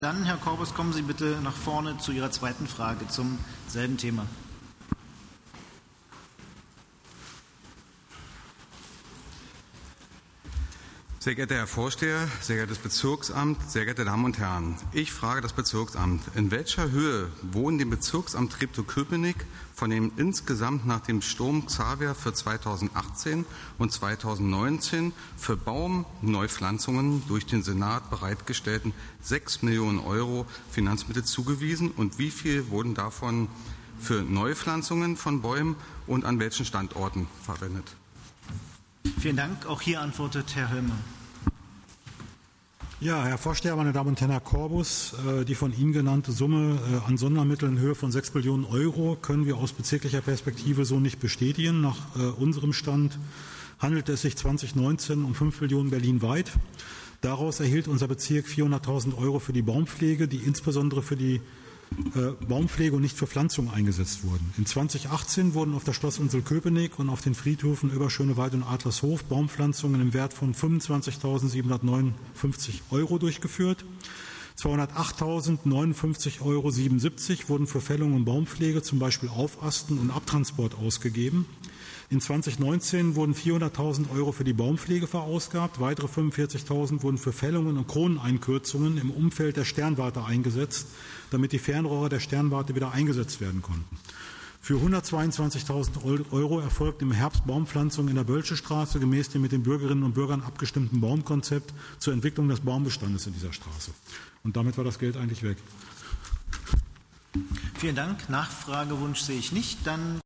Dann, Herr Korbus, kommen Sie bitte nach vorne zu Ihrer zweiten Frage zum selben Thema. Sehr geehrter Herr Vorsteher, sehr geehrtes Bezirksamt, sehr geehrte Damen und Herren. Ich frage das Bezirksamt, in welcher Höhe wurden dem Bezirksamt Treptow-Köpenick von dem insgesamt nach dem Sturm Xaver für 2018 und 2019 für Baumneupflanzungen durch den Senat bereitgestellten 6 Millionen Euro Finanzmittel zugewiesen und wie viel wurden davon für Neupflanzungen von Bäumen und an welchen Standorten verwendet? Vielen Dank. Auch hier antwortet Herr Höllmer. Ja, Herr Vorsteher, meine Damen und Herren, Herr Korbus, die von Ihnen genannte Summe an Sondermitteln in Höhe von 6 Millionen Euro können wir aus bezirklicher Perspektive so nicht bestätigen. Nach unserem Stand handelt es sich 2019 um 5 Millionen berlinweit. Daraus erhielt unser Bezirk 400.000 Euro für die Baumpflege, die insbesondere für die Baumpflege und nicht für Pflanzung eingesetzt wurden. In 2018 wurden auf der Schlossinsel Köpenick und auf den Friedhöfen Überschönewald und Adlershof Baumpflanzungen im Wert von 25.759 Euro durchgeführt. 208.059,77 Euro wurden für Fällung und Baumpflege, zum Beispiel Aufasten und Abtransport, ausgegeben. In 2019 wurden 400.000 Euro für die Baumpflege verausgabt. Weitere 45.000 wurden für Fällungen und Kroneneinkürzungen im Umfeld der Sternwarte eingesetzt, damit die Fernrohre der Sternwarte wieder eingesetzt werden konnten. Für 122.000 Euro erfolgt im Herbst Baumpflanzung in der Bölsche Straße gemäß dem mit den Bürgerinnen und Bürgern abgestimmten Baumkonzept zur Entwicklung des Baumbestandes in dieser Straße. Und damit war das Geld eigentlich weg. Vielen Dank. Nachfragewunsch sehe ich nicht. Dann